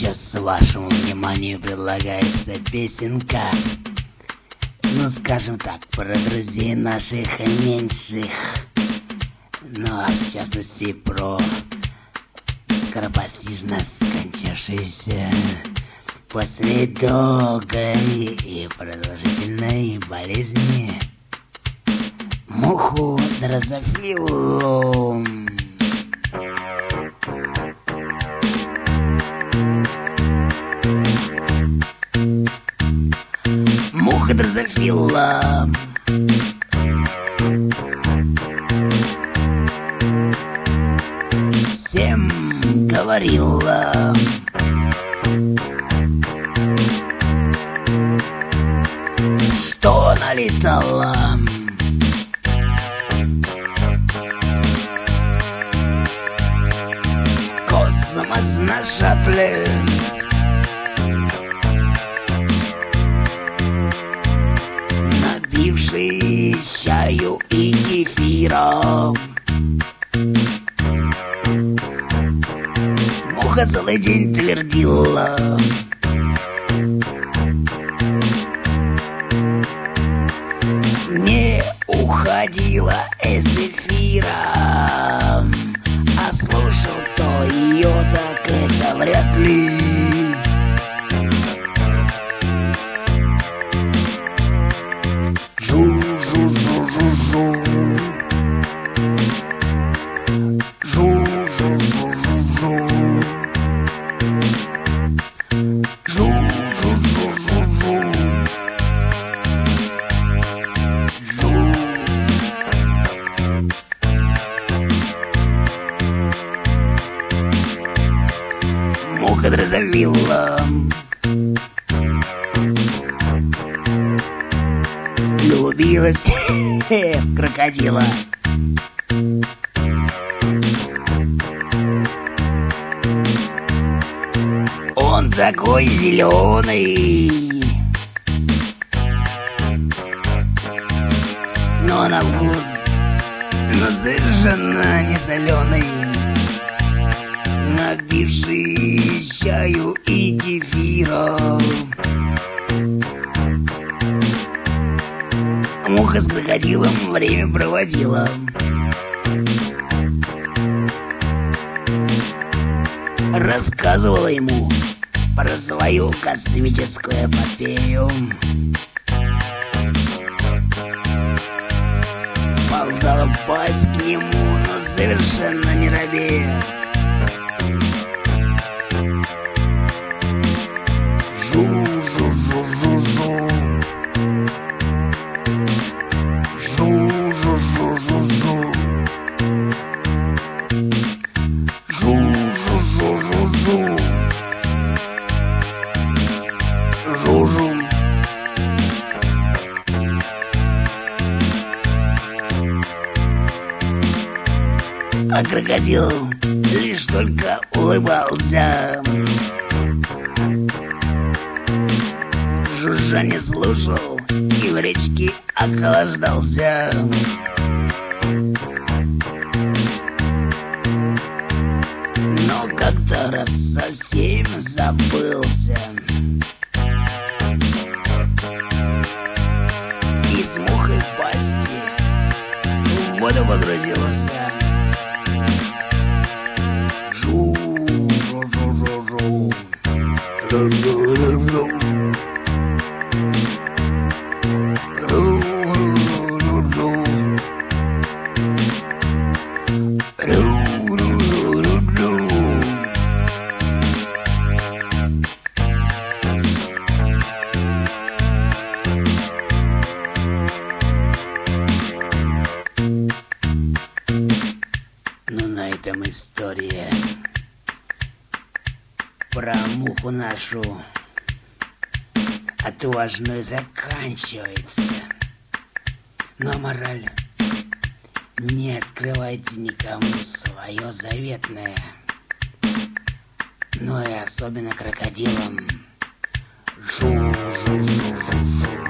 сейчас вашему вниманию предлагается песенка, ну скажем так, про друзей наших меньших, ну а в частности про скоропостижно скончавшуюся после долгой и продолжительной болезни муху дрозофилу. Муха дрозофила всем говорила, что налетала. Космос на шаттле, набивший чаю и кефира. Муха целый день твердила: не уходила из эфира, а слушал то ее, так это вряд ли. Жу-жу-жу-жу-жу, жу-жу-жу-жу-жу, жу-жу-жу-жу-жу, жу. Муха дрозофила влюбилась в крокодила. Он такой зеленый, но на вкус, но совершенно не соленый, набивший чаю и кефира. Муха с крокодилом время проводила. Рассказывала ему про свою космическую эпопею. Ползала в пасть к нему, но совершенно не робея. Жу-жу-жу-жу-жу, жу-жу-жу-жу-жу, жу-жу-жу-жу-жу, жу-жу. А крокодил лишь только улыбался, жужжание слушал и в речке охлаждался. Но как-то раз совсем забылся и с мухой в пасти в воду погрузился. Жу-жу-жу-жу-жу, жу-жу-жу-жу. Ну, на этом история про муху нашу отважную заканчивается. Но мораль: не открывайте никому свое заветное, ну и особенно крокодилам. Жу-жу-жу-жу-жу.